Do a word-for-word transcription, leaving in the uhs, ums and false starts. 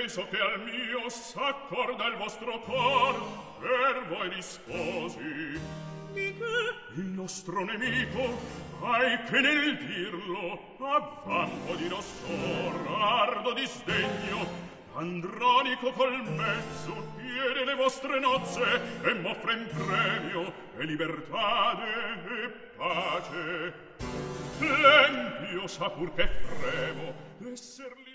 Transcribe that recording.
penso che al mio s'accorda il vostro cor, per voi risposi. Di che? Il nostro nemico, ai che nel dirlo, a vanto di nostro ardo disdegno, Andronico col mezzo chiede le vostre nozze e m'offre in premio e libertade e pace. L'empio sa pur che fremo esser